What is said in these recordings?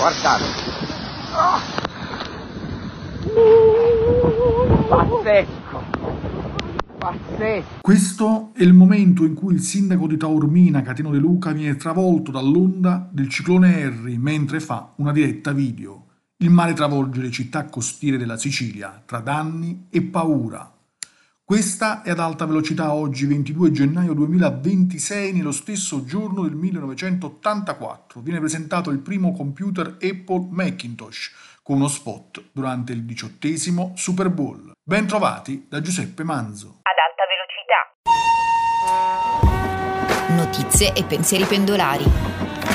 Guardate. Pazzesco. Pazzesco. Questo è il momento in cui il sindaco di Taormina, Catino De Luca, viene travolto dall'onda del ciclone Harry mentre fa una diretta video. Il mare travolge le città costiere della Sicilia, tra danni e paura. Questa è ad alta velocità oggi, 22 gennaio 2026, nello stesso giorno del 1984. Viene presentato il primo computer Apple Macintosh con uno spot durante il 18° Super Bowl. Ben trovati da Giuseppe Manzo. Ad alta velocità. Notizie e pensieri pendolari.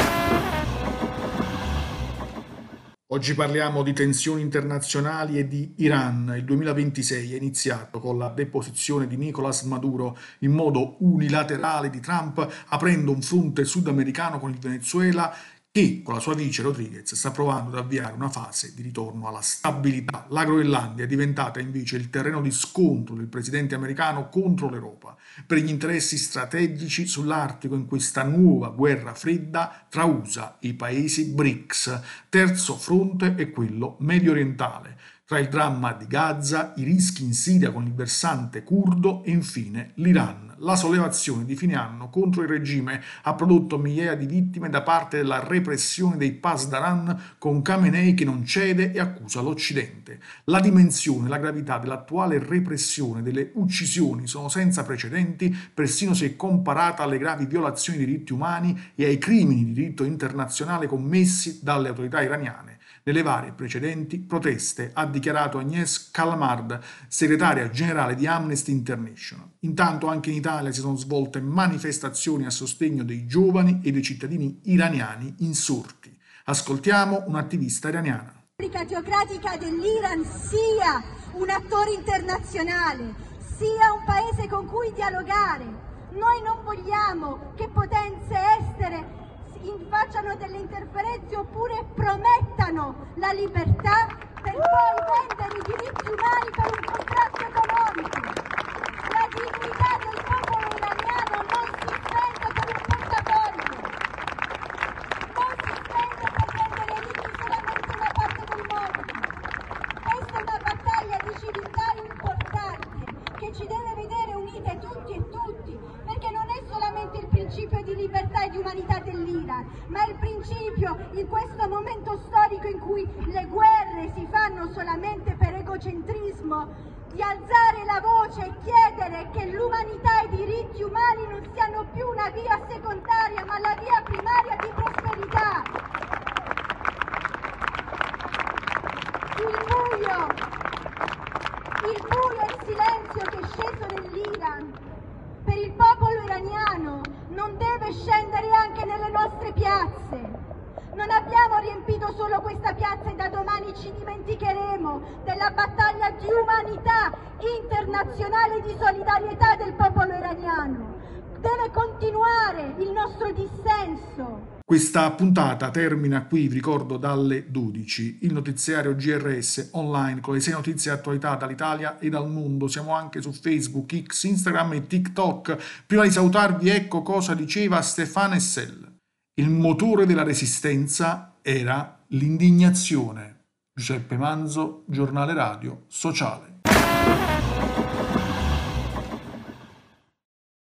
Oggi parliamo di tensioni internazionali e di Iran. Il 2026 è iniziato con la deposizione di Nicolás Maduro in modo unilaterale di Trump, aprendo un fronte sudamericano con il Venezuela che, con la sua vice Rodriguez, sta provando ad avviare una fase di ritorno alla stabilità. La Groenlandia è diventata invece il terreno di scontro del presidente americano contro l'Europa per gli interessi strategici sull'Artico in questa nuova guerra fredda tra USA e i paesi BRICS. Terzo fronte è quello medio orientale, tra il dramma di Gaza, i rischi in Siria con il versante curdo e infine l'Iran. La sollevazione di fine anno contro il regime ha prodotto migliaia di vittime da parte della repressione dei Pasdaran, con Khamenei che non cede e accusa l'Occidente. La dimensione e la gravità dell'attuale repressione delle uccisioni sono senza precedenti, persino se comparata alle gravi violazioni dei diritti umani e ai crimini di diritto internazionale commessi dalle autorità iraniane nelle varie precedenti proteste, ha dichiarato Agnès Callamard, segretaria generale di Amnesty International. Intanto anche in Italia si sono svolte manifestazioni a sostegno dei giovani e dei cittadini iraniani insorti. Ascoltiamo un'attivista iraniana. La Repubblica teocratica dell'Iran sia un attore internazionale, sia un paese con cui dialogare. Noi non vogliamo che potenze estere facciano delle interferenze oppure promettano la libertà per poi vendere i diritti umani per un contratto economico. La dignità del popolo iraniano non si spende per un portafoglio, non si spende per rendere ricchi solamente una parte del mondo. Questa è una battaglia di civiltà importante che ci deve vedere unite tutti e tutti, perché non è solamente il principio di libertà e di umanità dell'Iran, ma è il principio in questo momento storico in cui le guerre si fanno solamente per egocentrismo, di alzare la voce e chiedere che l'umanità e i diritti umani non siano più una via secondaria, ma la via primaria di prosperità. Il buio e il silenzio che è sceso nell'Iran per il popolo iraniano non deve scendere anche nelle nostre piazze. Non abbiamo riempito solo questa piazza e da domani ci dimenticheremo della battaglia di umanità internazionale e di solidarietà del popolo iraniano. Deve continuare il nostro dissenso. Questa puntata termina qui, vi ricordo, dalle 12. Il notiziario GRS online con le 6 notizie e attualità dall'Italia e dal mondo. Siamo anche su Facebook, X, Instagram e TikTok. Prima di salutarvi, ecco cosa diceva Stéphane Hessel. Il motore della resistenza era l'indignazione. Giuseppe Manzo, giornale radio sociale.